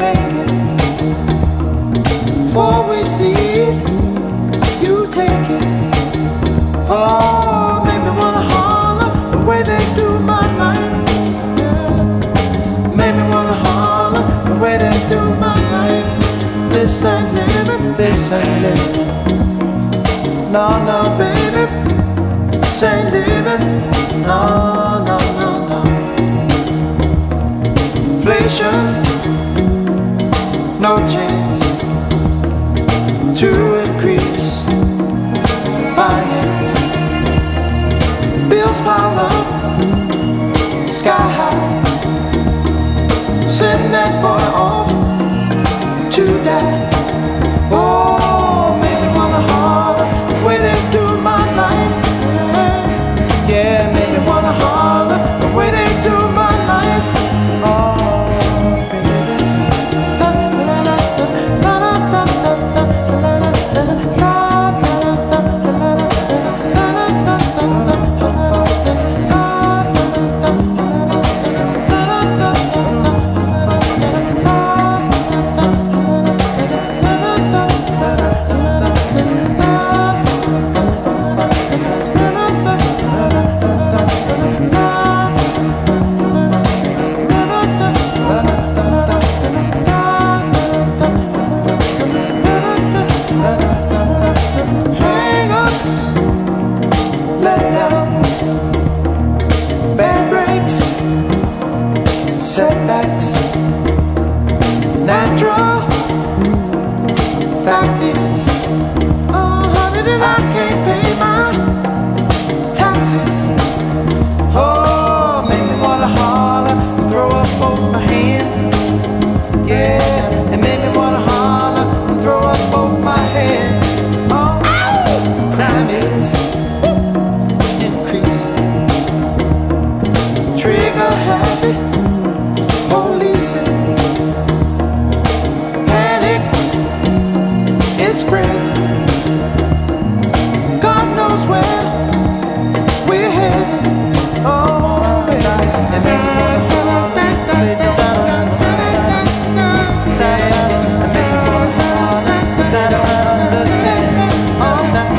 make it. Before we see it, you take it. Oh, make me wanna holler the way they do my life. Yeah. Make me wanna holler the way they do my life. This ain't living, this ain't living. No, no, baby, this ain't living. No, no, no, no. Inflation, no chance to increase finance. Bills pile up, sky high. Send that boy off to die. Oh, make me wanna holler the way they do my life. Yeah, make me wanna holler the way they do my life. Oh, baby. Setbacks, natural. Fact is, oh honey, that I can't pay my taxes. Oh, make me wanna holler and throw up both my hands. Yeah, and make me wanna holler and throw up both my hands. Oh, crime is increasing. Trigger happy. Policing, panic is spreading. God knows where we're headed. Oh, baby, and make me wanna holler, they do that. And make me wanna holler, that I understand. Oh, that.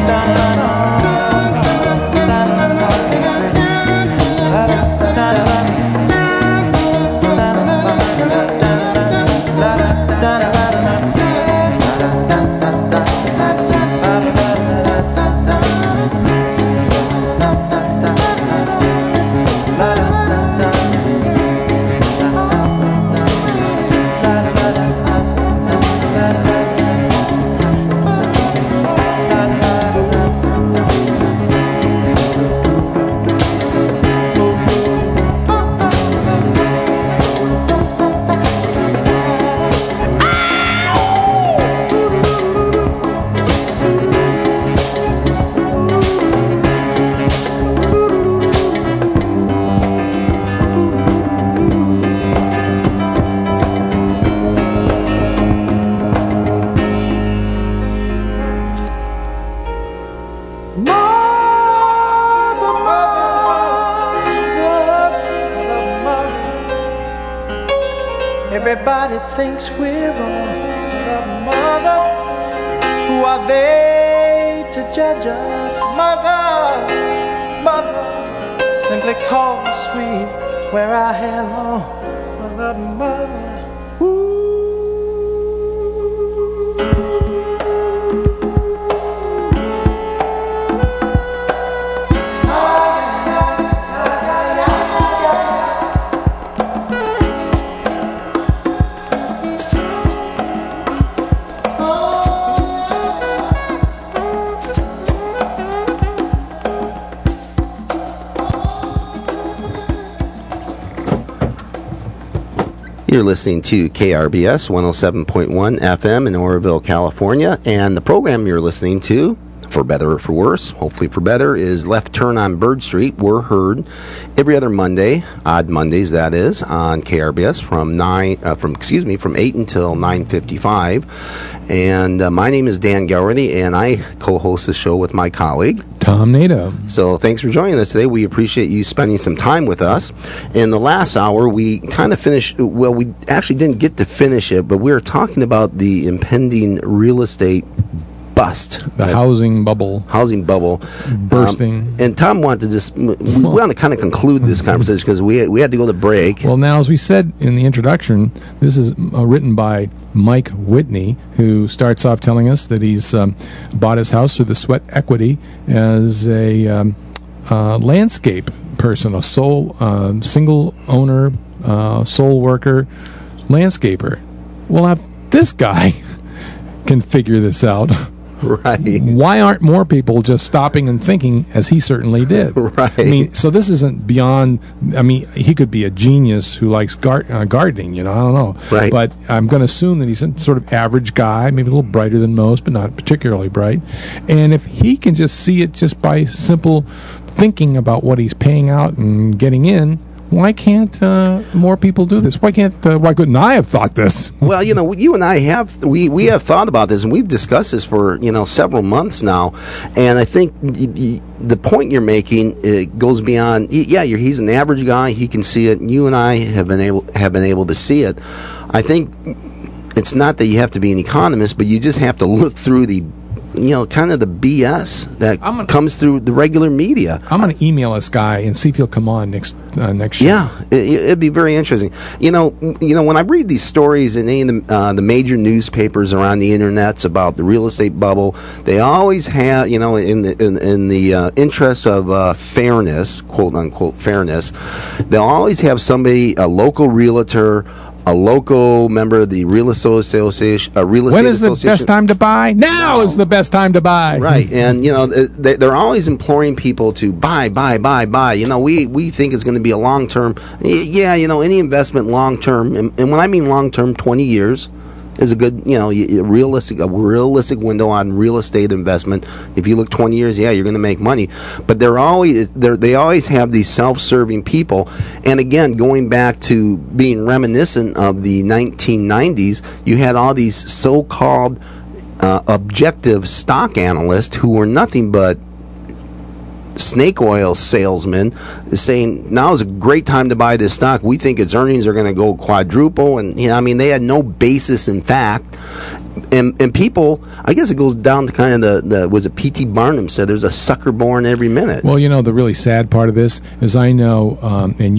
Everybody thinks we're wrong, but mother, who are they to judge us? Mother, simply cause we wear our hair long. Mother, You're listening to KRBS 107.1 FM in Oroville, California, and the program you're listening to for better or for worse, hopefully for better, is Left Turn on Bird Street. We're heard every other Monday, odd Mondays that is, on KRBS from 8 until 9:55. And my name is Dan Gowerthy, and I co-host the show with my colleague Tom Nato. So thanks for joining us today. We appreciate you spending some time with us. In the last hour, we kind of finished, well, we actually didn't get to finish it, but we were talking about the impending real estate bust. The housing bubble. Housing bubble. Bursting. And Tom wanted to just, we want to kind of conclude this conversation because we had to go to break. Well, now, as we said in the introduction, this is written by Mike Whitney, who starts off telling us that he's bought his house through the sweat equity as a landscape person, a sole single owner, sole worker landscaper. Well, if this guy can figure this out, right? Why aren't more people just stopping and thinking as he certainly did? Right. I mean, so this isn't beyond. I mean, he could be a genius who likes gardening. You know, I don't know. Right. But I'm going to assume that he's a sort of average guy, maybe a little brighter than most, but not particularly bright. And if he can just see it just by simple thinking about what he's paying out and getting in, why can't more people do this? Why couldn't I have thought this? Well, you know, you and I have we have thought about this, and we've discussed this for several months now. And I think the point you're making goes beyond. Yeah, he's an average guy; he can see it. You and I have been able to see it. I think it's not that you have to be an economist, but you just have to look through the kind of the BS that comes through the regular media. I'm going to email this guy and see if he'll come on next show. Yeah, it'd be very interesting. You know, when I read these stories in any of the major newspapers around the internets about the real estate bubble, they always have, in the interest of fairness, quote unquote fairness, they'll always have somebody, a local realtor, a local member of the real estate association. When is the best time to buy? Now is the best time to buy. Right, and they're always imploring people to buy. We think it's going to be a long term. Yeah, any investment long term, and when I mean long term, 20 years is a good, a realistic window on real estate investment. If you look 20 years, yeah, you're going to make money. But they always have these self-serving people. And again, going back to being reminiscent of the 1990s, you had all these so-called objective stock analysts who were nothing but snake oil salesmen saying now is a great time to buy this stock. We think its earnings are going to go quadruple, and they had no basis in fact. And people, I guess it goes down to kind of the was it P.T. Barnum said there's a sucker born every minute. Well, the really sad part of this is I know, and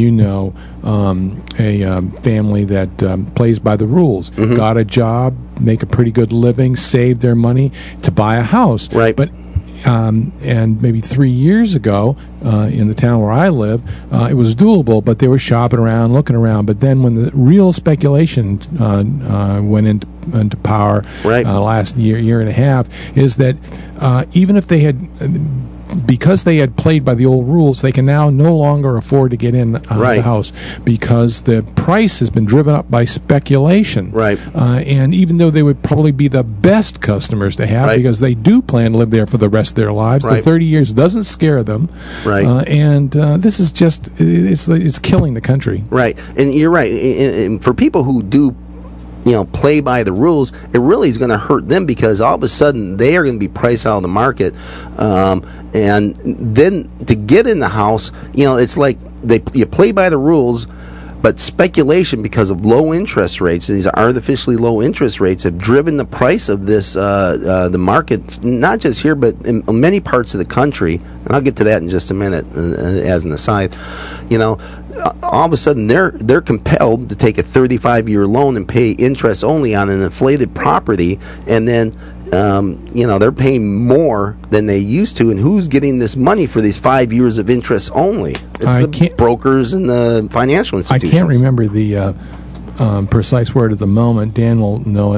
a family that plays by the rules, got a job, make a pretty good living, saved their money to buy a house. Right. But and maybe 3 years ago, in the town where I live, it was doable, but they were shopping around, looking around. But then when the real speculation went into power right. Last year and a half, is that even if they had... because they had played by the old rules, they can now no longer afford to get in right. the house because the price has been driven up by speculation. Right. And even though they would probably be the best customers to have right. because they do plan to live there for the rest of their lives, right. the 30 years doesn't scare them. Right. And this is just, it's killing the country. Right. And you're right. And for people who do play by the rules, it really is going to hurt them because all of a sudden they are going to be priced out of the market. And then to get in the house, it's like you play by the rules, but speculation because of low interest rates, these artificially low interest rates, have driven the price of this the market, not just here, but in many parts of the country. And I'll get to that in just a minute as an aside. All of a sudden they're compelled to take a 35-year loan and pay interest only on an inflated property, and then they're paying more than they used to. And who's getting this money for these 5 years of interest only? It's the brokers and the financial institutions. I can't remember the precise word at the moment. Dan will know it.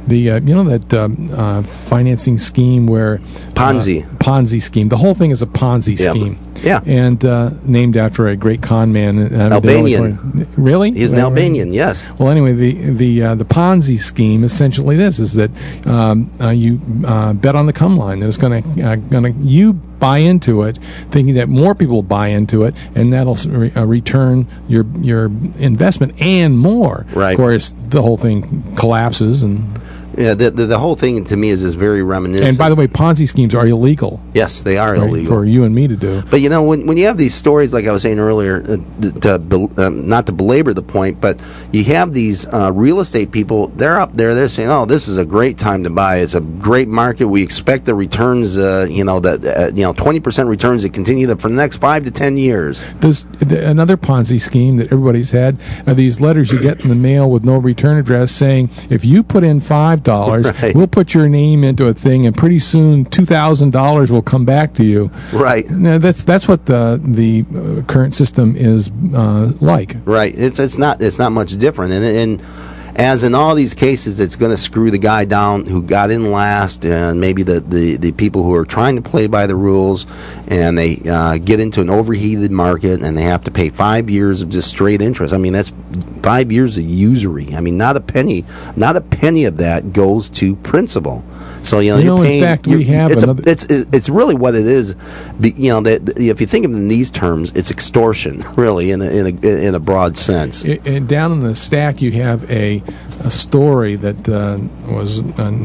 that financing scheme where Ponzi scheme. The whole thing is a Ponzi scheme. Yeah. And named after a great con man. Albanian. Really? He's an Albanian, yes. Well, anyway, the Ponzi scheme essentially this is that you bet on the come line that it's going to you buy into it, thinking that more people buy into it, and that'll return your investment and more. Right. Of course, the whole thing collapses and. Yeah, the whole thing to me is very reminiscent. And by the way, Ponzi schemes are illegal. Yes, they are illegal for you and me to do. But when you have these stories, like I was saying earlier, not to belabor the point, but you have these real estate people. They're up there. They're saying, "Oh, this is a great time to buy. It's a great market. We expect the returns. 20% returns to continue for the next 5 to 10 years." There's another Ponzi scheme that everybody's had are these letters you get in the mail with no return address saying, if you put in $5, right, we'll put your name into a thing, and pretty soon $2,000 will come back to you. Right. Now, that's what the current system is like. Right. It's not much different, and as in all these cases, it's going to screw the guy down who got in last, and maybe the people who are trying to play by the rules, and they get into an overheated market, and they have to pay 5 years of just straight interest. I mean, that's 5 years of usury. I mean, not a penny of that goes to principal. So you're paying. In fact, we have it's really what it is. If you think of it in these terms, it's extortion, really, in a broad sense. Down in the stack, you have a story that was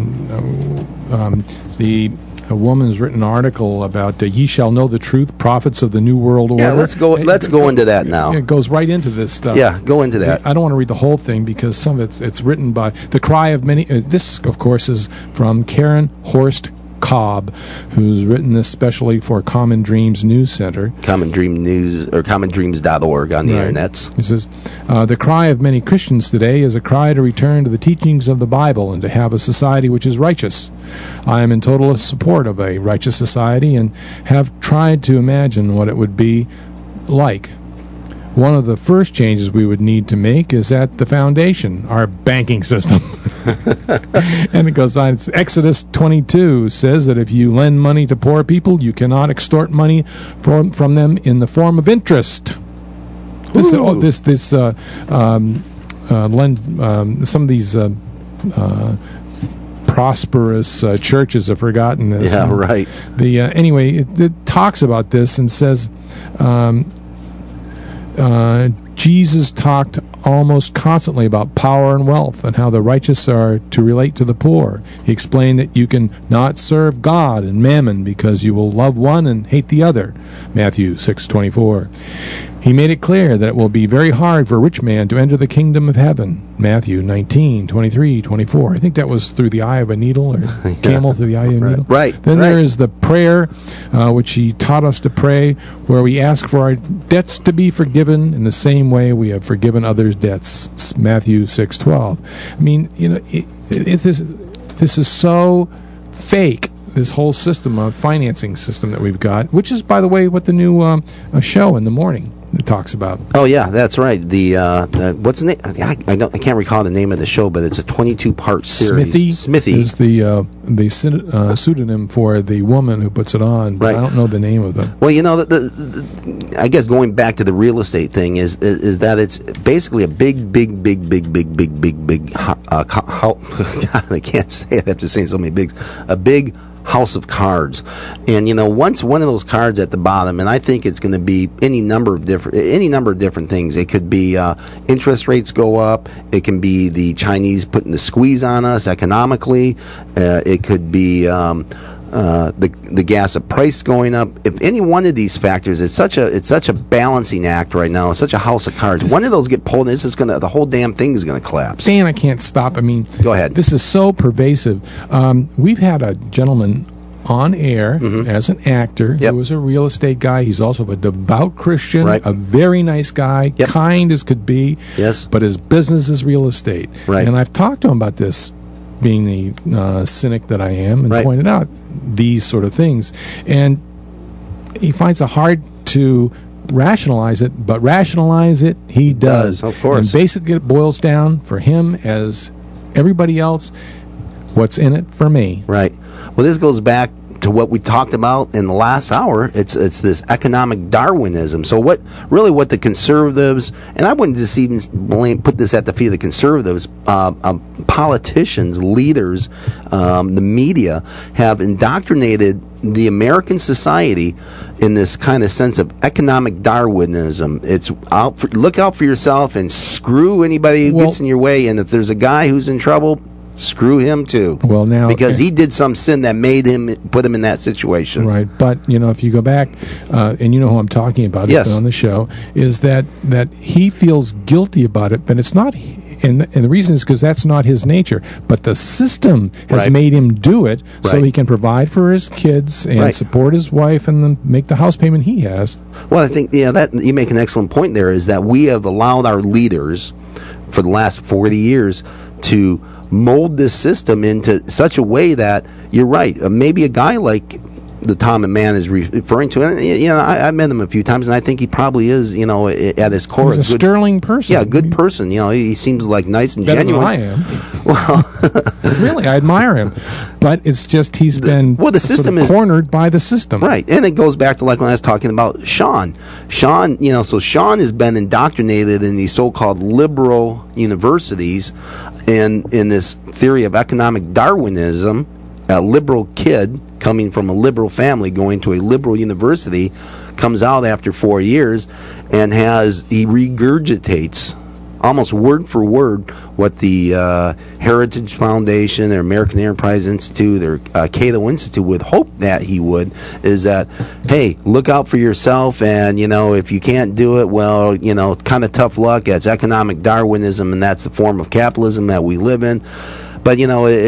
a woman's written an article about "Ye shall know the truth, prophets of the New World Order." Yeah, let's go into that now. It goes right into this stuff. Yeah, go into that. I don't want to read the whole thing because some of it's written by The Cry of Many. This, of course, is from Karen Horst Cobb, who's written this specially for Common Dreams News Center. Common Dream News, or commondreams.org on the internets. He says, the cry of many Christians today is a cry to return to the teachings of the Bible and to have a society which is righteous. I am in total support of a righteous society and have tried to imagine what it would be like. One of the first changes we would need to make is at the foundation, our banking system. And it goes on. It's Exodus 22 says that if you lend money to poor people, you cannot extort money from them in the form of interest. Some of these prosperous churches have forgotten this. Yeah, right. Anyway, it talks about this and says Jesus talked almost constantly about power and wealth and how the righteous are to relate to the poor. He explained that you can not serve God and mammon because you will love one and hate the other. Matthew 6:24. He made it clear that it will be very hard for a rich man to enter the kingdom of heaven. Matthew 19:23-24. I think that was through the eye of a needle, or camel through the eye of a needle. Right. Then there is the prayer, which he taught us to pray, where we ask for our debts to be forgiven in the same way we have forgiven others' debts. Matthew 6:12. I mean, this is so fake. This whole system of financing system that we've got, which is, by the way, what the new show in the morning talks about. Oh yeah, that's right. The what's the name? I can't recall the name of the show, but it's a 22-part series. Smithy is the pseudonym for the woman who puts it on. But right. I don't know the name of them. Well, I guess going back to the real estate thing is that it's basically a big. God, I can't say it after saying so many bigs. A big house of cards, and once one of those cards at the bottom, and I think it's going to be any number of different things. It could be interest rates go up. It can be the Chinese putting the squeeze on us economically. It could be the gas price going up. If any one of these factors, it's such a balancing act right now. It's such a house of cards. One of those get pulled, the whole damn thing is going to collapse. Dan, I can't stop. I mean, go ahead. This is so pervasive. We've had a gentleman on air as an actor who was a real estate guy. He's also a devout Christian, a very nice guy, kind as could be. Yes, but his business is real estate. Right. And I've talked to him about this, being the cynic that I am, and pointed out these sort of things, and he finds it hard to rationalize it, but rationalize it he does. Of course. And basically it boils down for him, as everybody else, What's in it for me? Right. Well, this goes back to what we talked about in the last hour. It's this economic Darwinism. So what the conservatives, and I wouldn't just even put this at the feet of the conservatives, politicians, leaders, the media have indoctrinated the American society in this kind of sense of economic Darwinism. It's look out for yourself and screw anybody who gets in your way. And if there's a guy who's in trouble, screw him too. Well, now because he did some sin that made him put him in that situation. Right, but if you go back, and you know who I'm talking about, yes, on the show, is that he feels guilty about it, but it's not. And the reason is because that's not his nature. But the system has made him do it so he can provide for his kids and support his wife and then make the house payment he has. Well, I think that you make an excellent point there, is that we have allowed our leaders for the last 40 years to mold this system into such a way that you're right. Maybe a guy like the Tom and Man is referring to, and I met him a few times, and I think he probably is, at his core, he's a good, sterling person. Yeah, a good person. He seems like nice and better genuine. Than I am. Well, really, I admire him, but it's just he's been the system sort of cornered by the system, right? And it goes back to like when I was talking about Sean. So Sean has been indoctrinated in these so-called liberal universities, and in this theory of economic Darwinism. A liberal kid coming from a liberal family going to a liberal university comes out after 4 years and he regurgitates almost word for word what the Heritage Foundation or American Enterprise Institute or Cato Institute would hope that he would, is that, hey, look out for yourself, and if you can't do it, well, kind of tough luck. It's economic Darwinism, and that's the form of capitalism that we live in. But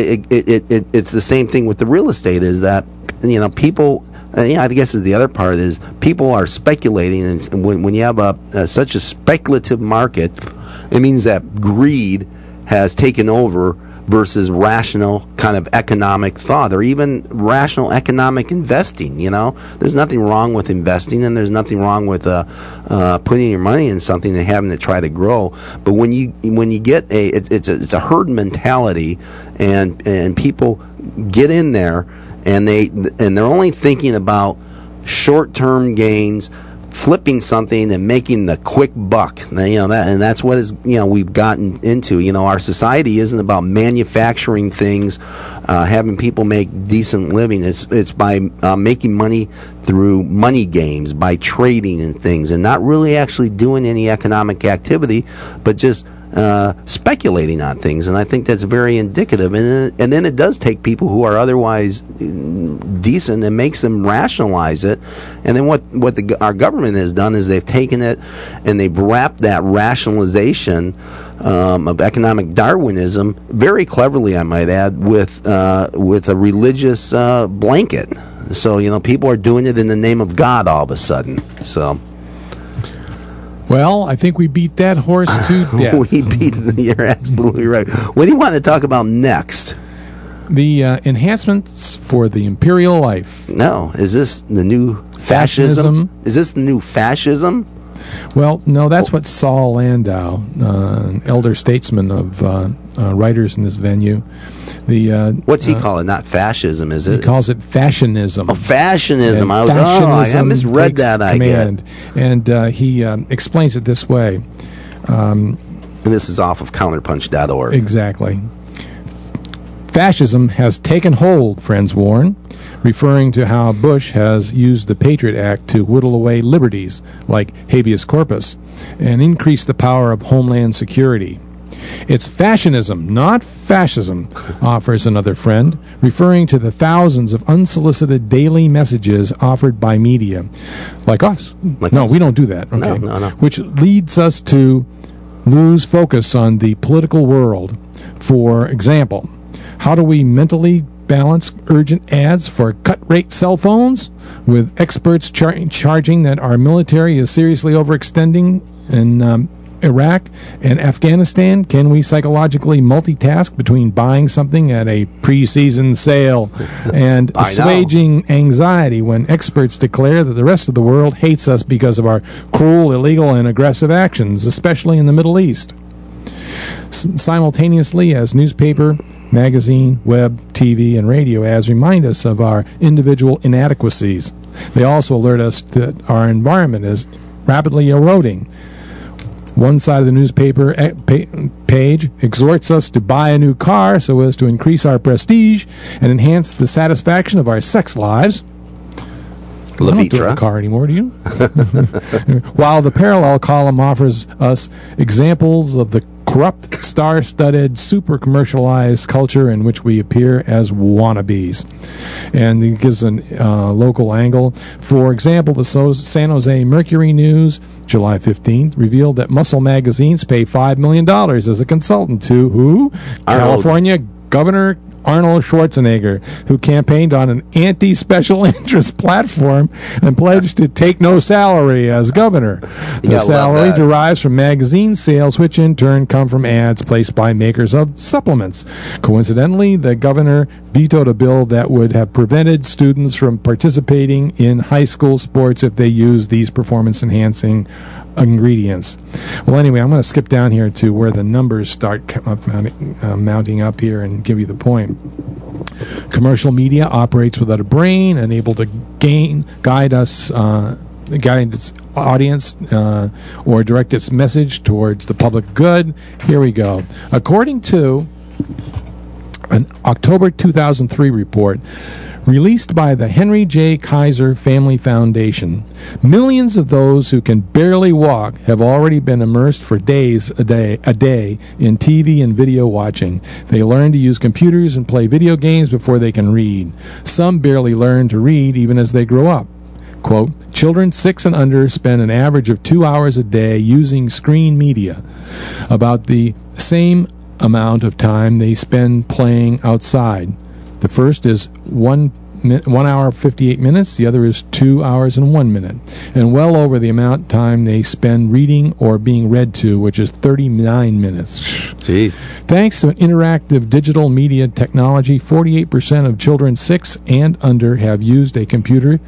it's the same thing with the real estate. Is that people? I guess the other part is people are speculating, and when you have such a speculative market, it means that greed has taken over versus rational kind of economic thought, or even rational economic investing. There's nothing wrong with investing, and there's nothing wrong with putting your money in something and having to try to grow. But when you get it's a herd mentality, and people get in there, and they're only thinking about short-term gains, flipping something and making the quick buck. And that's what we've gotten into. Our society isn't about manufacturing things, having people make decent living. It's by making money through money games, by trading and things, and not really actually doing any economic activity, but just speculating on things. And I think that's very indicative. And then it does take people who are otherwise decent and makes them rationalize it. And then what our government has done is they've taken it and they've wrapped that rationalization of economic Darwinism very cleverly, I might add, with a religious blanket. So people are doing it in the name of God all of a sudden. So. Well, I think we beat that horse to death. You're absolutely right. What do you want to talk about next? The enhancements for the imperial life. No. Is this the new fascism? Is this the new fascism? Well, no, that's what Saul Landau, an elder statesman of writers in this venue. What's he call it? Not fascism, is it? He calls it fashionism. Oh, fashionism. I misread that, I get. And he explains it this way. And this is off of counterpunch.org. Exactly. Fascism has taken hold, friends warn, referring to how Bush has used the Patriot Act to whittle away liberties like habeas corpus and increase the power of homeland security. It's fashionism, not fascism, offers another friend, referring to the thousands of unsolicited daily messages offered by media. Like us. No, we don't do that. Okay. No. Which leads us to lose focus on the political world. For example, how do we mentally balance urgent ads for cut-rate cell phones with experts charging that our military is seriously overextending in Iraq and Afghanistan? Can we psychologically multitask between buying something at a pre-season sale and assuaging anxiety when experts declare that the rest of the world hates us because of our cruel, illegal, and aggressive actions, especially in the Middle East? Simultaneously, as newspaper magazine, web, TV, and radio ads remind us of our individual inadequacies. They also alert us that our environment is rapidly eroding. One side of the newspaper page exhorts us to buy a new car so as to increase our prestige and enhance the satisfaction of our sex lives. I don't do a car anymore, do you? While the parallel column offers us examples of the corrupt, star-studded, super-commercialized culture in which we appear as wannabes. And it gives a local angle. For example, the San Jose Mercury News, July 15th, revealed that Muscle Magazines pay $5 million as a consultant to who? California Governor Arnold Schwarzenegger, who campaigned on an anti-special interest platform and pledged to take no salary as governor. The salary derives from magazine sales, which in turn come from ads placed by makers of supplements. Coincidentally, the governor vetoed a bill that would have prevented students from participating in high school sports if they used these performance-enhancing ingredients. Well, anyway, I'm going to skip down here to where the numbers start mounting up here and give you the point. Commercial media operates without a brain and able to guide its audience or direct its message towards the public good. Here we go. According to an October 2003 report released by the Henry J. Kaiser Family Foundation, millions of those who can barely walk have already been immersed for days a day in TV and video watching. They learn to use computers and play video games before they can read. Some barely learn to read even as they grow up. Quote, children 6 and under spend an average of 2 hours a day using screen media, about the same amount of time they spend playing outside. The first is 1 hour 58 minutes, the other is 2 hours and 1 minute, and well over the amount of time they spend reading or being read to, which is 39 minutes. Jeez. Thanks to interactive digital media technology, 48% of children 6 and under have used a computer,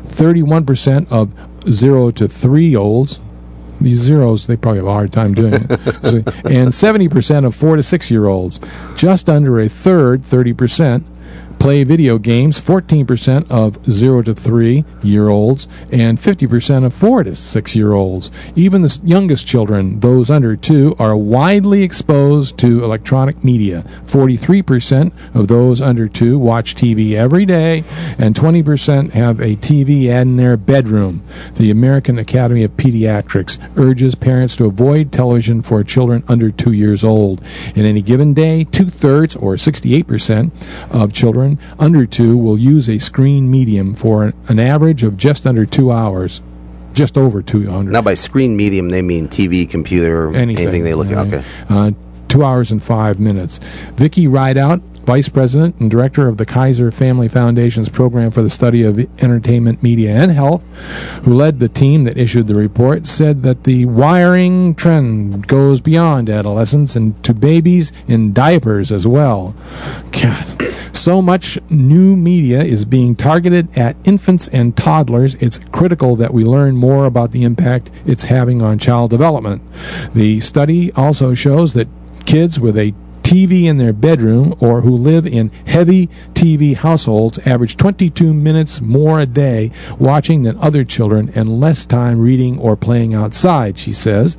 31% of 0 to 3-year-olds, these zeros, they probably have a hard time doing it. And 70% of 4 to 6-year-olds, just under a third, 30%, play video games, 14% of 0 to 3-year-olds, and 50% of 4 to 6-year-olds. Even the youngest children, those under 2, are widely exposed to electronic media. 43% of those under 2 watch TV every day, and 20% have a TV ad in their bedroom. The American Academy of Pediatrics urges parents to avoid television for children under 2 years old. In any given day, 2/3, or 68%, of children under 2 will use a screen medium for an average of just under 2 hours, just over 200. Now, by screen medium, they mean TV, computer, anything they look at. Okay. 2 hours and 5 minutes. Vicki Rideout, Vice President and Director of the Kaiser Family Foundation's Program for the Study of Entertainment, Media, and Health, who led the team that issued the report, said that the wiring trend goes beyond adolescence and to babies in diapers as well. God. So much new media is being targeted at infants and toddlers, it's critical that we learn more about the impact it's having on child development. The study also shows that kids with a TV in their bedroom or who live in heavy TV households average 22 minutes more a day watching than other children and less time reading or playing outside, she says.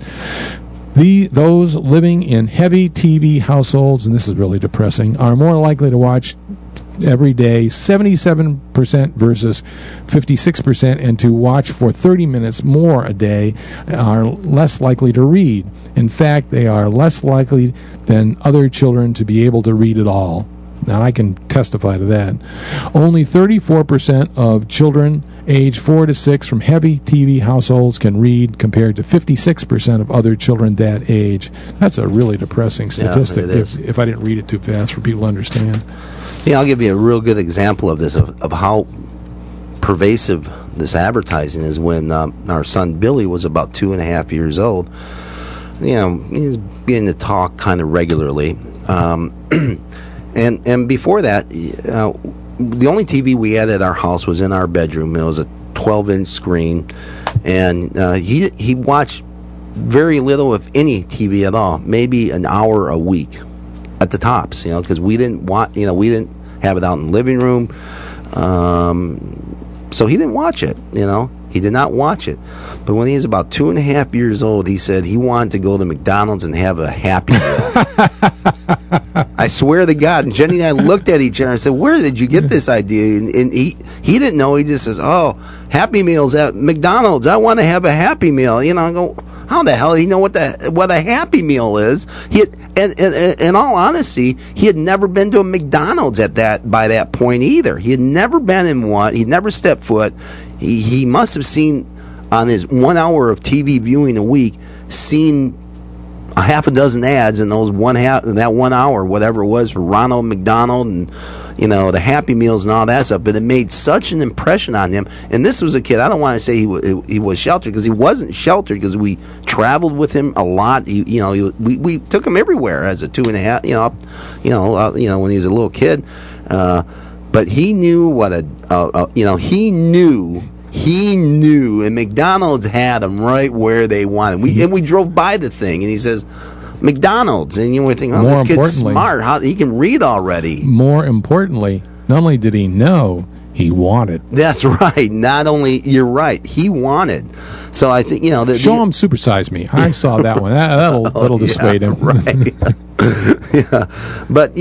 Those living in heavy TV households, and this is really depressing, are more likely to watch every day, 77% versus 56%, and to watch for 30 minutes more a day are less likely to read. In fact, they are less likely than other children to be able to read at all. Now, I can testify to that. Only 34% of children age 4 to 6 from heavy TV households can read, compared to 56% of other children that age. That's a really depressing statistic, yeah, it is. If I didn't read it too fast for people to understand. Yeah, I'll give you a real good example of this, of how pervasive this advertising is. When our son Billy was about 2.5 years old, you know, he was beginning to talk kind of regularly. And before that, the only TV we had at our house was in our bedroom. It was a 12-inch screen, and he watched very little, if any, TV at all, maybe an hour a week. at the Tops, because we didn't have it out in the living room. So he didn't watch it, He did not watch it. But when he was about 2.5 years old, he said he wanted to go to McDonald's and have a Happy Meal. I swear to God. And Jenny and I looked at each other and said, where did you get this idea? And he didn't know. He just says, oh, Happy Meals at McDonald's. I want to have a Happy Meal. I go, how the hell do you know what a Happy Meal is? And in all honesty, he had never been to a McDonald's by that point either. He had never been in one. He'd never stepped foot. He must have seen on his 1 hour of TV viewing a week, seen a half a dozen ads in that 1 hour, whatever it was, for Ronald McDonald and the Happy Meals and all that stuff. But it made such an impression on him. And this was a kid. I don't want to say he was sheltered, because he wasn't sheltered, because we traveled with him a lot. We took him everywhere as a 2.5. When he was a little kid. But he knew he knew, and McDonald's had them right where they wanted. We drove by the thing, and he says, McDonald's, and we're thinking, oh, this kid's smart. He can read already. More importantly, not only did he know, he wanted. That's right. Not only, you're right, he wanted. So I think, show him Super Size Me. I saw that one. That'll dissuade him. Right. Yeah. But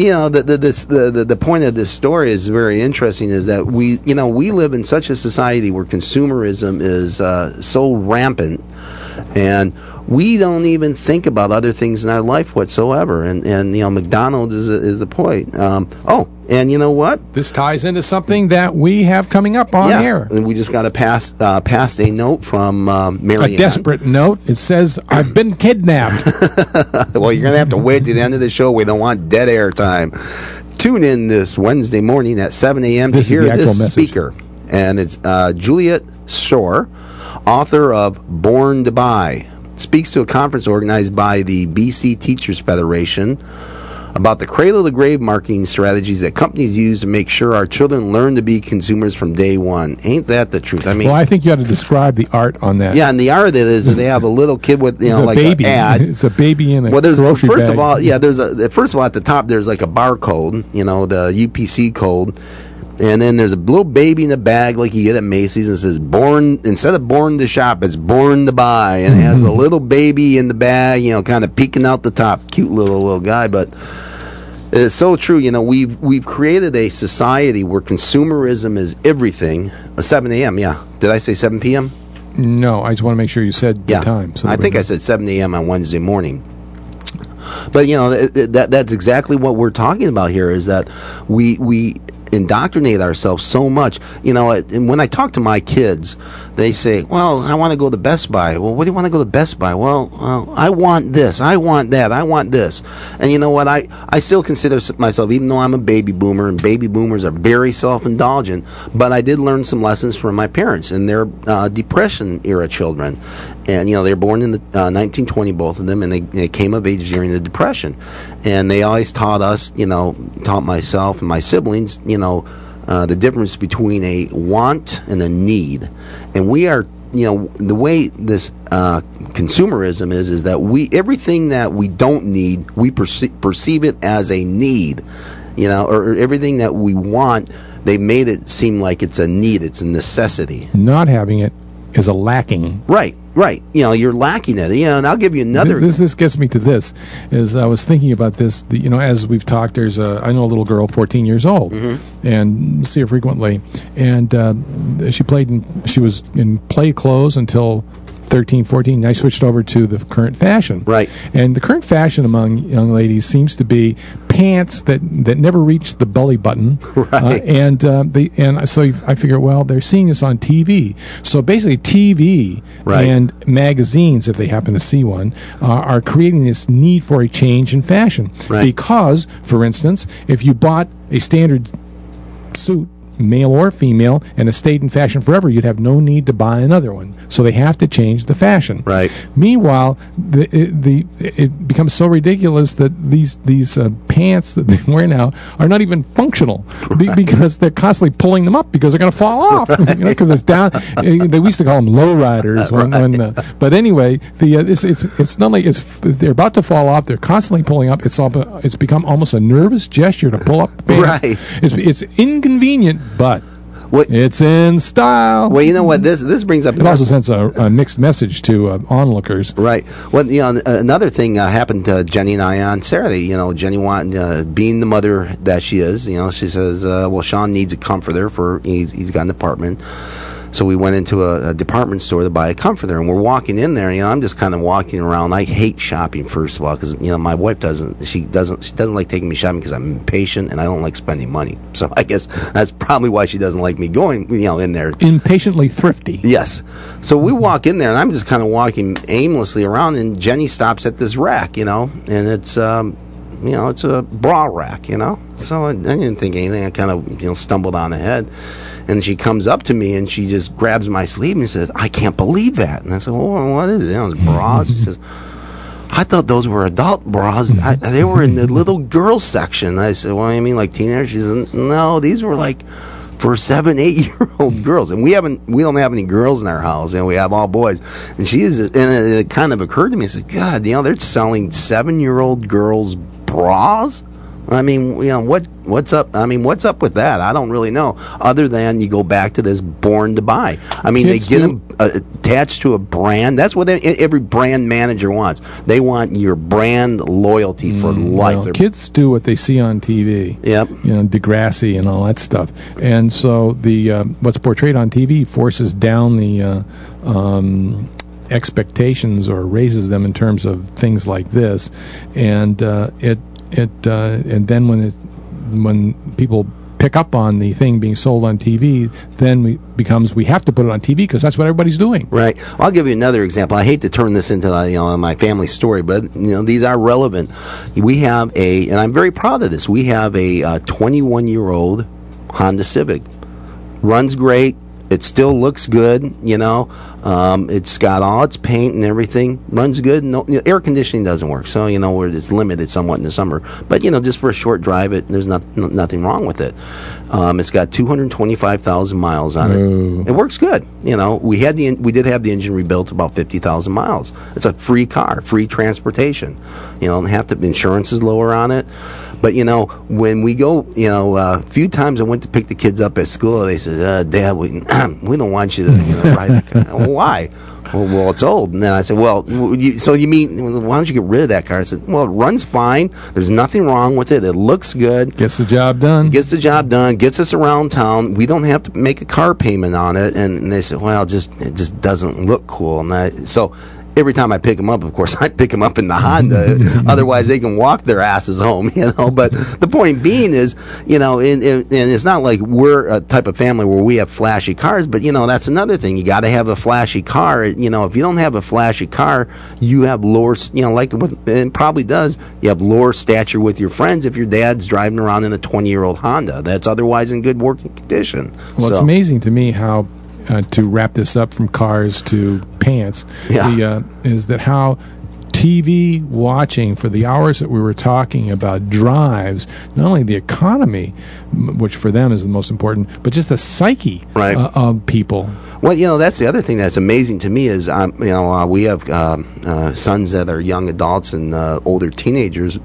the point of this story is very interesting, is that we live in such a society where consumerism is so rampant, and we don't even think about other things in our life whatsoever. And McDonald's is the point. And you know what? This ties into something that we have coming up on air. And we just got to pass a note from Mary. A desperate note. It says, I've been kidnapped. Well, you're going to have to wait to the end of the show. We don't want dead air time. Tune in this Wednesday morning at 7 a.m. to hear this speaker. And it's Juliet Shore, author of Born to Buy. Speaks to a conference organized by the BC Teachers Federation about the cradle-to-grave marketing strategies that companies use to make sure our children learn to be consumers from day one. Ain't that the truth? Well, I think you ought to describe the art on that. Yeah, and the art of it is that they have a little kid with, like baby. An ad. It's a baby in a grocery bag. First of all, at the top, there's like a barcode, the UPC code. And then there's a little baby in a bag like you get at Macy's, and it says "born" instead of "born to shop," it's "born to buy," and it has a little baby in the bag, kind of peeking out the top, cute little guy. But it's so true. We've created a society where consumerism is everything. 7 a.m. Yeah, did I say 7 p.m.? No, I just want to make sure you said the time. I think I said 7 a.m. on Wednesday morning. But that's exactly what we're talking about here. Is that we indoctrinate ourselves so much. And when I talk to my kids, they say, well, I want to go to Best Buy. Well, what do you want to go to Best Buy? Well, I want this, I want that, I want this. And you know what, I still consider myself, even though I'm a baby boomer, and baby boomers are very self-indulgent, but I did learn some lessons from my parents and their Depression era children. And they were born in the 1920, both of them, and they came of age during the Depression. And they always taught us, taught myself and my siblings, the difference between a want and a need. And we are, the way this consumerism is that everything that we don't need, we perceive it as a need, or everything that we want, they made it seem like it's a need, it's a necessity. Not having it is a lacking. Right. You're lacking it. And I'll give you another. This gets me to this. Is I was thinking about this. As we've talked, I know a little girl, 14 years old, and see her frequently. And she was in play clothes until 13, 14, and I switched over to the current fashion. Right. And the current fashion among young ladies seems to be pants that never reach the belly button. Right. So I figure, well, they're seeing this on TV. So basically TV and magazines, if they happen to see one, are creating this need for a change in fashion. Right. Because, for instance, if you bought a standard suit, male or female, and it stayed in fashion forever, you'd have no need to buy another one. So they have to change the fashion. Right. Meanwhile, it becomes so ridiculous that these pants that they wear now are not even functional because they're constantly pulling them up because they're going to fall off. Because it's down. They used to call them low riders. But anyway, it's not like they're about to fall off. They're constantly pulling up. It's become almost a nervous gesture to pull up the pants. Right. It's inconvenient, but it's in style. Well, you know what? This brings up. It also sends a mixed message to onlookers. Right. Well, another thing happened to Jenny and I on Saturday. Jenny being the mother that she is, she says, well, Sean needs a comforter he's got an apartment. So we went into a department store to buy a comforter, and we're walking in there. I'm just kind of walking around. I hate shopping, first of all, because my wife doesn't like taking me shopping because I'm impatient and I don't like spending money. So I guess that's probably why she doesn't like me going, in there. Impatiently thrifty. Yes. So we walk in there, and I'm just kind of walking aimlessly around, and Jenny stops at this rack, and it's it's a bra rack, So I didn't think anything. I kind of stumbled on ahead. And she comes up to me and she just grabs my sleeve and says, "I can't believe that." And I said, "Well, what is it?" It's bras. She says, "I thought those were adult bras. They were in the little girl section." I said, "Well, you mean like teenagers?" She said, "No, these were like for 7-8-year-old girls." And we don't have any girls in our house, we have all boys. And it kind of occurred to me, I said, "God, they're selling 7-year-old girls bras?" I mean, what's up? I mean, what's up with that? I don't really know. Other than you go back to this born to buy. I mean, they get them attached to a brand. That's what every brand manager wants. They want your brand loyalty for life. Well, kids do what they see on TV. Yep. Degrassi and all that stuff. And so what's portrayed on TV forces down the expectations or raises them in terms of things like this, and and then when people pick up on the thing being sold on TV, then we have to put it on TV because that's what everybody's doing. Right. I'll give you another example. I hate to turn this into my family story, but these are relevant. We have and I'm very proud of this. We have a 21-year-old Honda Civic. Runs great. It still looks good, It's got all its paint and everything. Runs good. No, air conditioning doesn't work, so it's limited somewhat in the summer. But just for a short drive, there's nothing wrong with it. It's got 225,000 miles on it. It works good. We did have the engine rebuilt about 50,000 miles. It's a free car, free transportation. Don't have to. Insurance is lower on it. But, when we go, a few times I went to pick the kids up at school, they said, "Dad, we don't want you to ride the car." Why? Well, it's old. And then I said, "Well, so you mean, why don't you get rid of that car?" I said, "Well, it runs fine. There's nothing wrong with it. It looks good. Gets the job done. Gets us around town. We don't have to make a car payment on it." And they said, "Well, it just doesn't look cool." And so every time I pick them up, of course, I pick them up in the Honda. Otherwise, they can walk their asses home, But the point being is, and it's not like we're a type of family where we have flashy cars, but, that's another thing. You got to have a flashy car. If you don't have a flashy car, you have lower, like it probably does, you have lower stature with your friends if your dad's driving around in a 20-year-old Honda that's otherwise in good working condition. Well, it's amazing to me how, to wrap this up from cars to pants, is that how TV watching for the hours that we were talking about drives not only the economy, which for them is the most important, but just the psyche of people. Well, that's the other thing that's amazing to me is, we have sons that are young adults and older teenagers,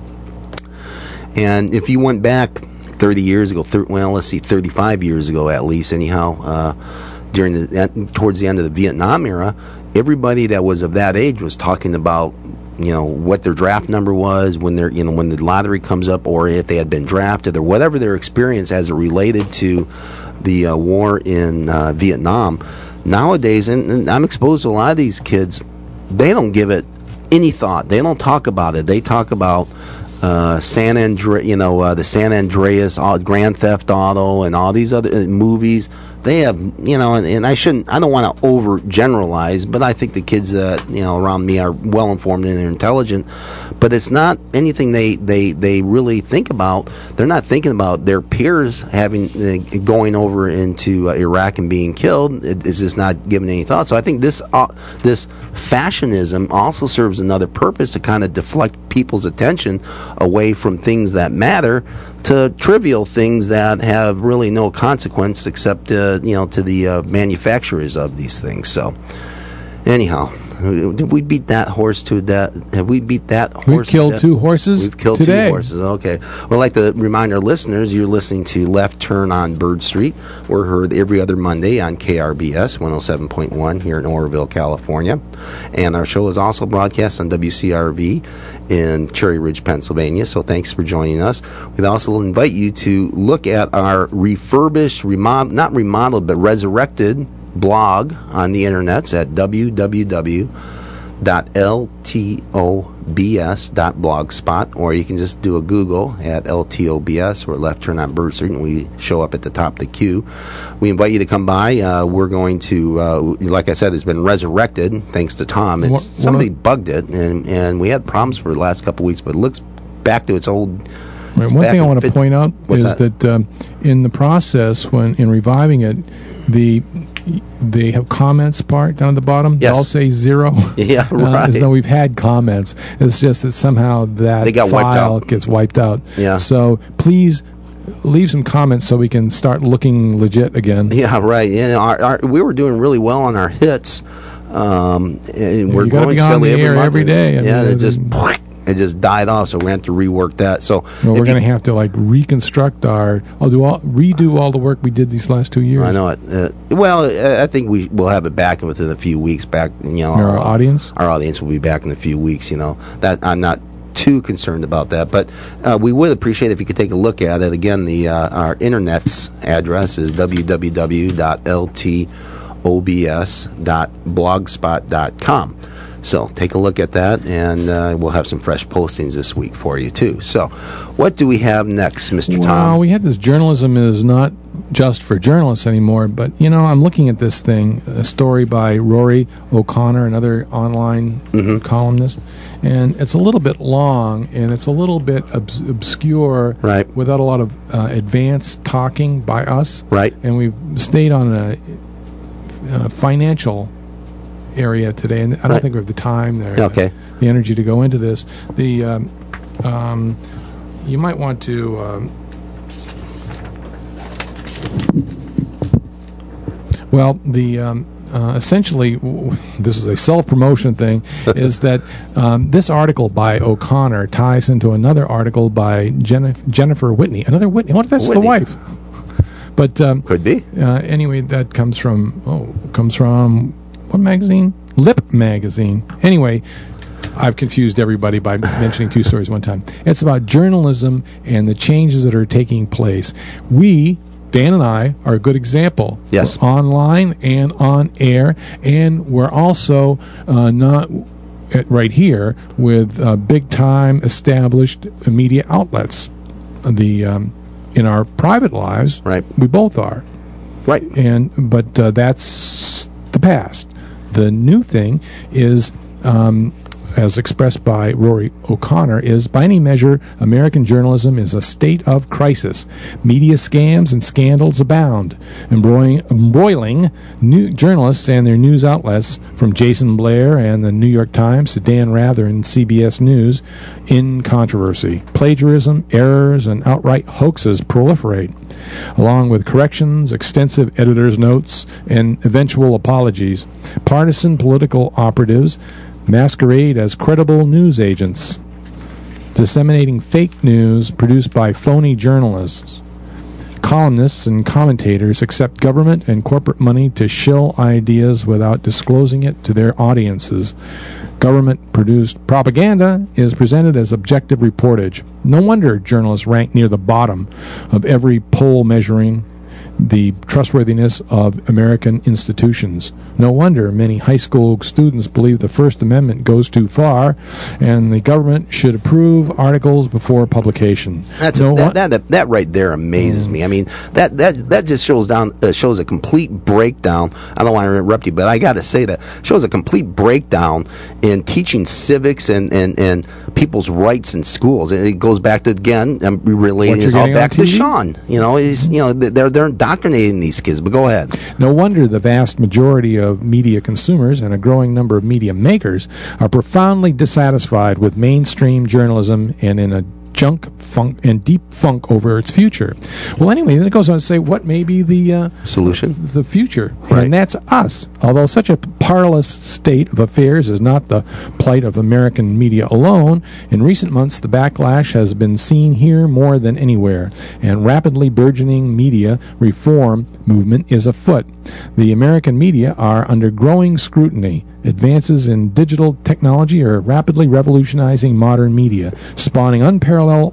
and if you went back 30 years ago, 35 years ago at least, anyhow, towards the end of the Vietnam era, everybody that was of that age was talking about, what their draft number was when when the lottery comes up, or if they had been drafted, or whatever their experience as it related to the war in Vietnam. Nowadays, and I'm exposed to a lot of these kids, they don't give it any thought. They don't talk about it. They talk about San Andreas, the San Andreas, Grand Theft Auto, and all these other movies. they have, and I don't want to overgeneralize, but I think the kids that around me are well informed and they're intelligent. But it's not anything they really think about. They're not thinking about their peers going over into Iraq and being killed. It's just not given any thought. So I think this fashionism also serves another purpose to kind of deflect people's attention away from things that matter to trivial things that have really no consequence except to the manufacturers of these things. So anyhow, did we beat that horse to death? Have we beat that horse? We've killed two horses. We've killed today. 2 horses. Okay. Well, I'd like to remind our listeners you're listening to Left Turn on Bird Street. We're heard every other Monday on KRBS 107.1 here in Oroville, California. And our show is also broadcast on WCRV in Cherry Ridge, Pennsylvania. So thanks for joining us. We'd also invite you to look at our refurbished, not remodeled, but resurrected blog on the internets at www.ltobs.blogspot, or you can just do a Google at LTOBS or Left Turn on Bird Street, and we show up at the top of the queue. We invite you to come by. We're going to, like I said, it's been resurrected thanks to Tom. Somebody bugged it, and we had problems for the last couple of weeks, but it looks back to its old. Right, one thing I want to point out is that in the process, in reviving it, they have comments part down at the bottom. Yes. They all say 0. Yeah, right. As though we've had comments. It's just that somehow that file gets wiped out. Yeah. So please leave some comments so we can start looking legit again. Yeah, right. We were doing really well on our hits. And we're going steadily every day. It just died off, so we're going to have to rework that. So we're going to have to reconstruct redo all the work we did these last 2 years. I know it. I think we'll have it back within a few weeks. Our audience will be back in a few weeks. That I'm not too concerned about that, but we would appreciate if you could take a look at it. Again, our internet's address is www.ltobs.blogspot.com. So take a look at that, and we'll have some fresh postings this week for you, too. So what do we have next, Mr. Tom? Well, we had this journalism is not just for journalists anymore, but, I'm looking at this thing, a story by Rory O'Connor, another online columnist, and it's a little bit long, and it's a little bit obscure, right, without a lot of advanced talking by us. Right. And we've stayed on a financial area today, and I don't think we have the time there, the energy to go into this. You might want to essentially, this is a self-promotion thing, is that this article by O'Connor ties into another article by Jennifer Whitney. Another Whitney. What if that's the wife? But could be. Anyway, that comes from what magazine? Lip magazine. Anyway, I've confused everybody by mentioning 2 stories one time. It's about journalism and the changes that are taking place. We, Dan and I, are a good example. Yes. We're online and on air, and we're also not right here with big-time established media outlets. In our private lives, right, we both are. Right. But that's the past. The new thing is, as expressed by Rory O'Connor, is, by any measure, American journalism is a state of crisis. Media scams and scandals abound, embroiling new journalists and their news outlets, from Jason Blair and the New York Times to Dan Rather and CBS News, in controversy. Plagiarism, errors, and outright hoaxes proliferate, along with corrections, extensive editor's notes, and eventual apologies. Partisan political operatives masquerade as credible news agents, disseminating fake news produced by phony journalists. Columnists and commentators accept government and corporate money to shill ideas without disclosing it to their audiences. Government-produced propaganda is presented as objective reportage. No wonder journalists rank near the bottom of every poll measuring the trustworthiness of American institutions. No wonder many high school students believe the First Amendment goes too far, and the government should approve articles before publication. That right there amazes me. I mean, that just shows a complete breakdown. I don't want to interrupt you, but I got to say that shows a complete breakdown in teaching civics and people's rights in schools. And it goes back to, again, I'm relating this all back to Sean. They're indoctrinating these kids. But go ahead. No wonder the vast majority of media consumers and a growing number of media makers are profoundly dissatisfied with mainstream journalism and in a deep funk over its future. Well, anyway, then it goes on to say what may be the solution, the future, right. And that's us. Although such a parlous state of affairs is not the plight of American media alone, in recent months the backlash has been seen here more than anywhere, and rapidly burgeoning media reform movement is afoot. The American media are under growing scrutiny. Advances in digital technology are rapidly revolutionizing modern media, spawning unparalleled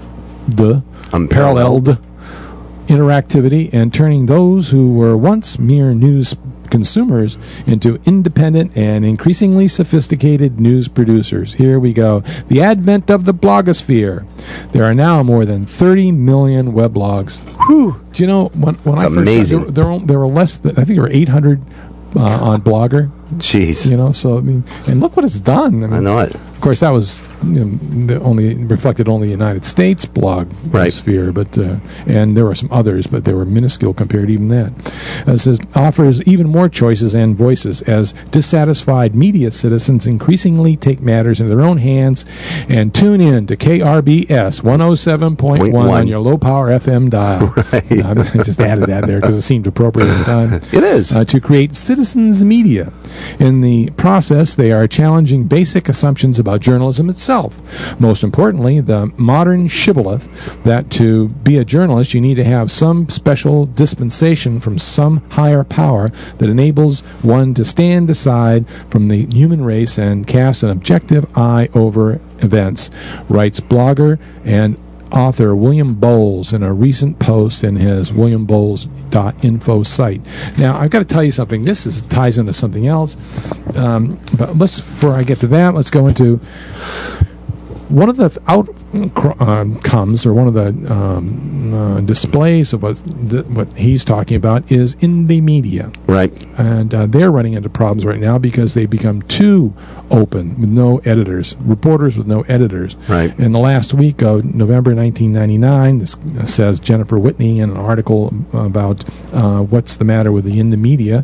interactivity and turning those who were once mere news consumers into independent and increasingly sophisticated news producers. Here we go. The advent of the blogosphere. There are now more than 30 million weblogs. Whew. Do you know, when I first started, there were less than, I think there were 800 on Blogger. Jeez. So, I mean, and look what it's done. I know it. Of course, that was reflected only the United States blog sphere, but and there were some others, but they were minuscule compared to even that. It says offers even more choices and voices as dissatisfied media citizens increasingly take matters into their own hands and tune in to KRBS 107.1 on your low power FM dial. Right. I just added that there because it seemed appropriate at the time. It is to create citizens media. In the process, they are challenging basic assumptions about journalism itself. Most importantly, the modern shibboleth that to be a journalist you need to have some special dispensation from some higher power that enables one to stand aside from the human race and cast an objective eye over events, writes blogger and author William Bowles in a recent post in his williambowles.info site. Now, I've got to tell you something. This ties into something else. But before I get to that, let's go into one of the outcomes, or one of the displays of what he's talking about is indie media. Right. And they're running into problems right now because they become too open with no editors, reporters with no editors. Right. In the last week of November 1999, this says Jennifer Whitney in an article about what's the matter with the indie media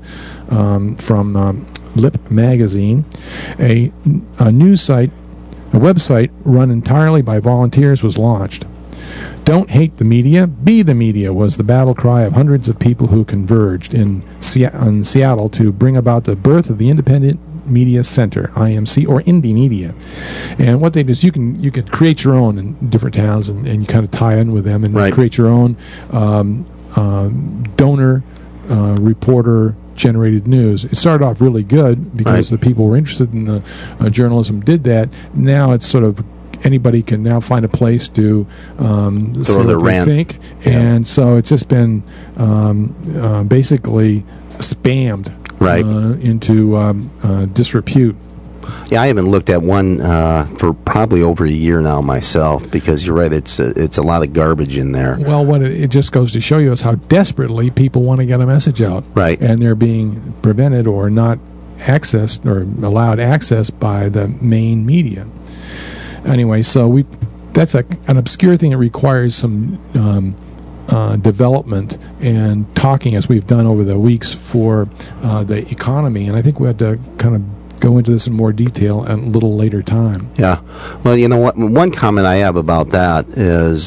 from Lip Magazine, a news site. A website run entirely by volunteers was launched. Don't hate the media, be the media was the battle cry of hundreds of people who converged in Seattle to bring about the birth of the Independent Media Center, IMC, or Indie Media. And what they do is you can create your own in different towns, and you kind of tie in with them and create your own donor reporter generated news. It started off really good because the people were interested in the journalism did that. Now it's sort of anybody can now find a place to say what they think. Yeah. And so it's just been basically spammed into disrepute. Yeah, I haven't looked at one for probably over a year now myself, because you're right, it's a lot of garbage in there. Well, what it just goes to show you is how desperately people want to get a message out. Right. And they're being prevented or not accessed or allowed access by the main media. Anyway, so that's an obscure thing that requires some development and talking, as we've done over the weeks, for the economy. And I think we had to kind of go into this in more detail at a little later time. Yeah. Well, you know what? One comment I have about that is,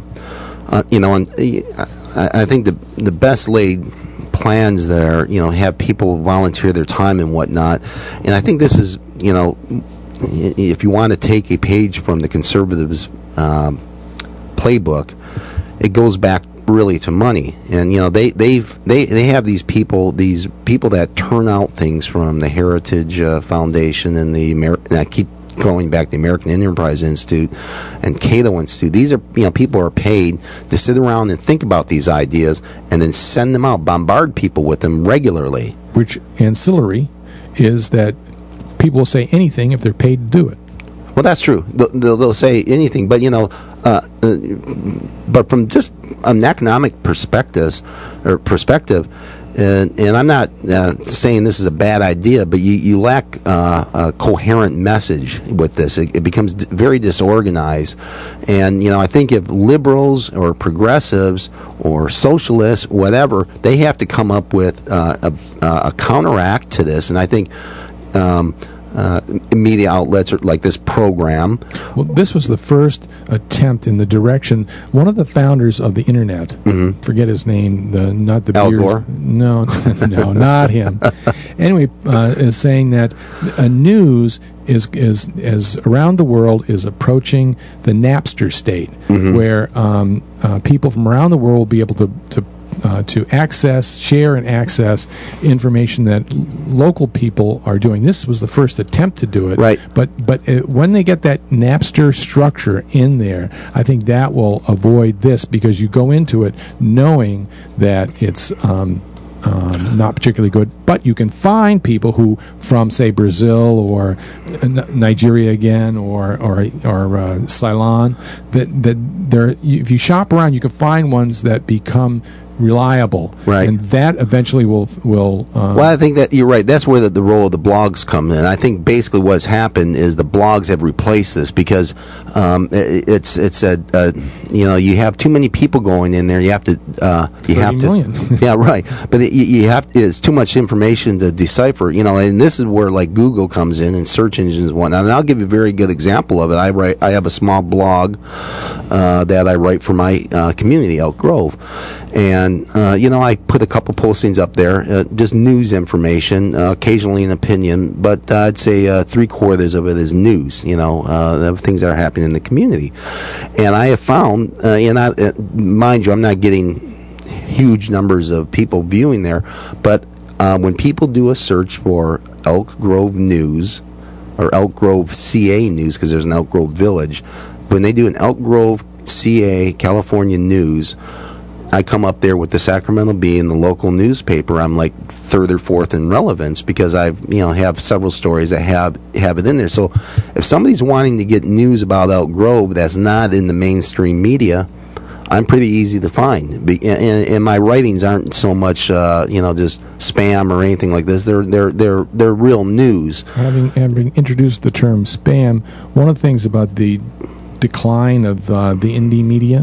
I think the best laid plans there, have people volunteer their time and whatnot. And I think this is, if you want to take a page from the conservatives' playbook, it goes back really to money. And they have these people that turn out things from the Heritage Foundation and the I keep going back to the American Enterprise Institute and Cato Institute. These are, people are paid to sit around and think about these ideas and then send them out, bombard people with them regularly. Which ancillary is that people will say anything if they're paid to do it. Well, that's true. They'll say anything, but but from just an economic perspective, and I'm not saying this is a bad idea, but you lack a coherent message with this. It becomes very disorganized, and I think if liberals or progressives or socialists, whatever, they have to come up with a counteract to this, and I think. Media outlets like this program. Well, this was the first attempt in the direction. One of the founders of the internet, forget his name, not the Al Beers, Gore? no, not him. Anyway, is saying that news is around the world is approaching the Napster state, where people from around the world will be able to share and access information that local people are doing. This was the first attempt to do it. Right. But when they get that Napster structure in there, I think that will avoid this, because you go into it knowing that it's not particularly good. But you can find people who, from say Brazil or Nigeria again, or Ceylon, that if you shop around, you can find ones that become reliable, right? And that eventually will. Well, I think that you're right. That's where the role of the blogs come in. I think basically what's happened is the blogs have replaced this, because it's you have too many people going in there. You have to 30 million. Yeah, right. But it's too much information to decipher. And this is where like Google comes in and search engines and whatnot. And I'll give you a very good example of it. I have a small blog that I write for my community, Elk Grove. And, I put a couple postings up there, just news information, occasionally an opinion, but I'd say 3/4 of it is news, of things that are happening in the community. And I have found, mind you, I'm not getting huge numbers of people viewing there, but when people do a search for Elk Grove News, or Elk Grove CA News, because there's an Elk Grove Village, when they do an Elk Grove CA California News, I come up there with the Sacramento Bee and the local newspaper. I'm like third or fourth in relevance, because I've have several stories that have it in there. So if somebody's wanting to get news about Elk Grove that's not in the mainstream media, I'm pretty easy to find. And my writings aren't so much just spam or anything like this. They're real news. Having introduced the term spam, one of the things about the decline of the indie media.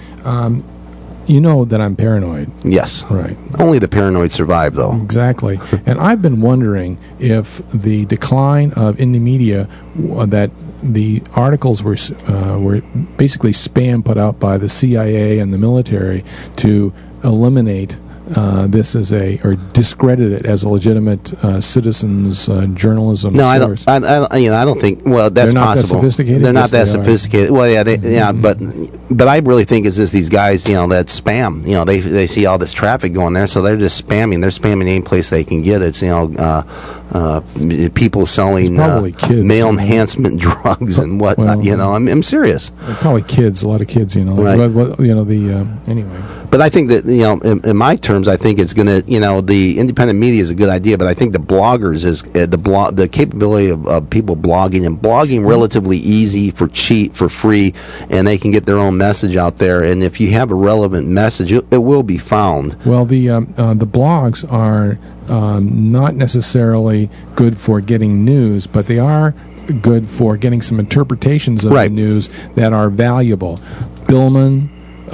You know that I'm paranoid. Yes. Right. Only the paranoid survive, though. Exactly. And I've been wondering if the decline of indie media, that the articles were basically spam put out by the CIA and the military to eliminate this as or discredit it as a legitimate citizens journalism source. I don't think. Well, that's They're not possible. That sophisticated? They're not that sophisticated. Well, yeah, but I really think it's just these guys, that spam. They see all this traffic going there, so they're just spamming. They're spamming any place they can get. It's people selling male enhancement drugs and whatnot. Well, I'm serious. Probably kids, a lot of kids. Right. Anyway. But I think that in my terms, I think it's going to the independent media is a good idea, but I think the bloggers is the capability of people blogging and blogging relatively easy for free, and they can get their own message out there. And if you have a relevant message, it will be found. Well, the blogs are not necessarily good for getting news, but they are good for getting some interpretations of the news that are valuable. Billman.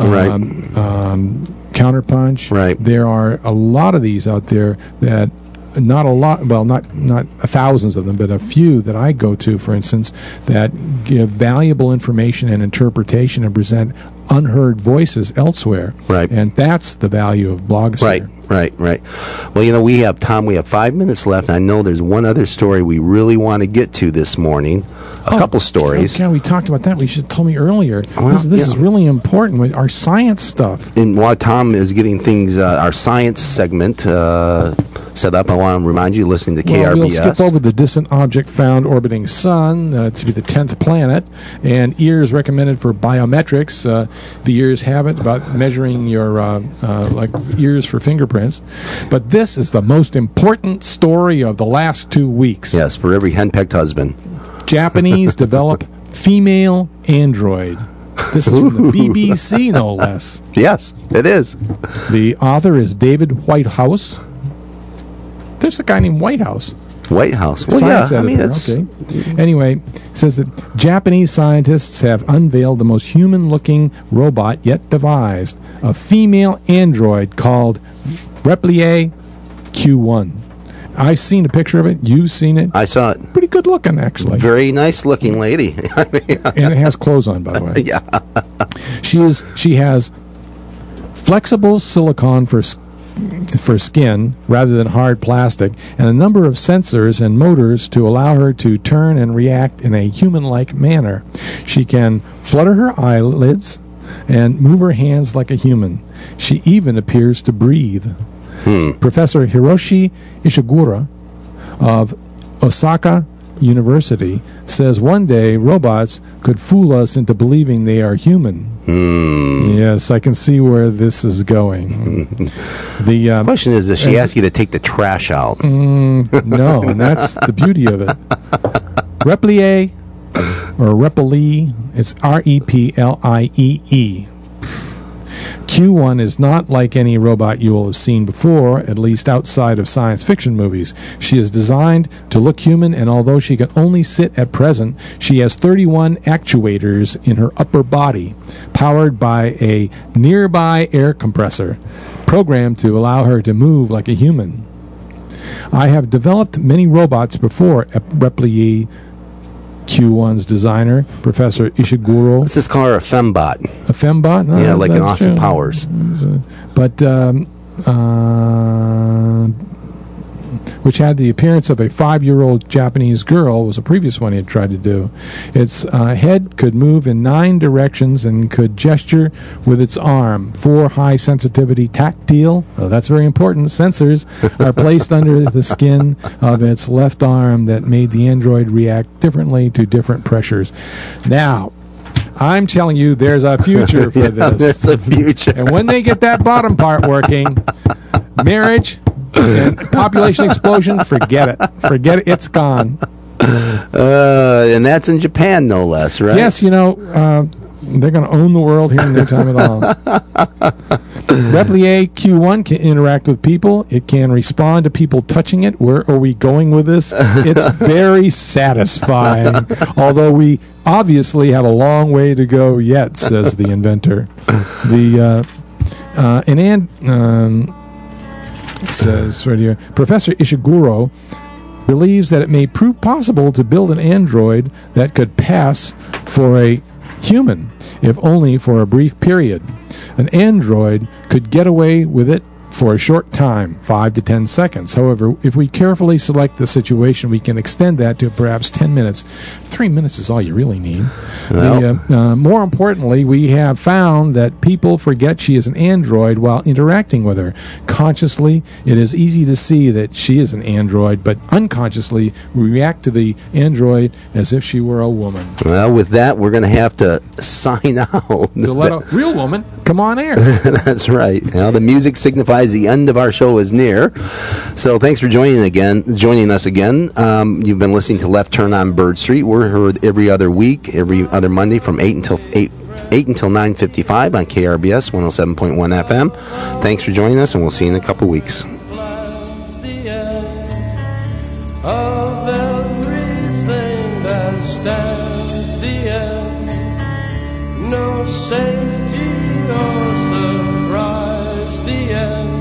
Counterpunch. Right. There are a lot of these out there that not thousands of them, but a few that I go to, for instance, that give valuable information and interpretation and present unheard voices elsewhere. Right. And that's the value of blogosphere. Right. Well, we have 5 minutes left. I know there's one other story we really want to get to this morning. A couple stories. Yeah, we talked about that. We should have told me earlier. Well, this is really important with our science stuff. And while Tom is getting things, our science segment set up. I want to remind you, listening to KRBS. We'll skip over the distant object found orbiting Sun to be the 10th planet, and ears recommended for biometrics. The ears have it about measuring your like ears for fingerprints. But this is the most important story of the last 2 weeks. Yes, for every henpecked husband. Japanese develop female android. This is from the BBC, no less. Yes, it is. The author is David Whitehouse. There's a guy named Whitehouse. Whitehouse. Well, Science yeah, I mean, editor, it's... okay. Anyway, it says that Japanese scientists have unveiled the most human-looking robot yet devised, a female android called Replier Q1. I've seen a picture of it. You've seen it. I saw it. Pretty good looking, actually. Very nice looking lady. And it has clothes on, by the way. Yeah. She has flexible silicone for skin rather than hard plastic, and a number of sensors and motors to allow her to turn and react in a human-like manner. She can flutter her eyelids and move her hands like a human. She even appears to breathe. Professor Hiroshi Ishiguro of Osaka University says one day robots could fool us into believing they are human. Yes, I can see where this is going. The question is, does she ask you to take the trash out? No, and that's the beauty of it. Replier, or Replie, it's Replie. Q1 is not like any robot you will have seen before, at least outside of science fiction movies. She is designed to look human, and although she can only sit at present, she has 31 actuators in her upper body, powered by a nearby air compressor, programmed to allow her to move like a human. I have developed many robots before, Replier Q1's designer, Professor Ishiguro. Let's just call her a fembot. A fembot? No, yeah, like an Austin true. Powers. But, which had the appearance of a 5-year-old Japanese girl, was a previous one he had tried to do. Its head could move in 9 directions and could gesture with its arm. 4 high-sensitivity tactile, that's very important, sensors are placed under the skin of its left arm that made the android react differently to different pressures. Now, I'm telling you, there's a future for this. There's a future. And when they get that bottom part working, marriage and population explosion, forget it. Forget it. It's gone. And that's in Japan, no less, right? Yes, you know, they're going to own the world here in no time at all. Replier Q1 can interact with people. It can respond to people touching it. Where are we going with this? It's very satisfying, although we obviously have a long way to go yet, says the inventor. It says right here, Professor Ishiguro believes that it may prove possible to build an android that could pass for a human, if only for a brief period. An android could get away with it for a short time, 5 to 10 seconds. However, if we carefully select the situation, we can extend that to perhaps 10 minutes. 3 minutes is all you really need. Well. More importantly, we have found that people forget she is an android while interacting with her. Consciously, it is easy to see that she is an android, but unconsciously, we react to the android as if she were a woman. Well, with that, we're going to have to sign out. To let a real woman come on air. That's right. Now, the music signifies the end of our show is near. So thanks for joining us again. You've been listening to Left Turn on Bird Street. We're heard every other week, every other Monday from 8 until 9:55 on KRBS 107.1 FM. Thanks for joining us, and we'll see you in a couple weeks. No safety or surprise, the end.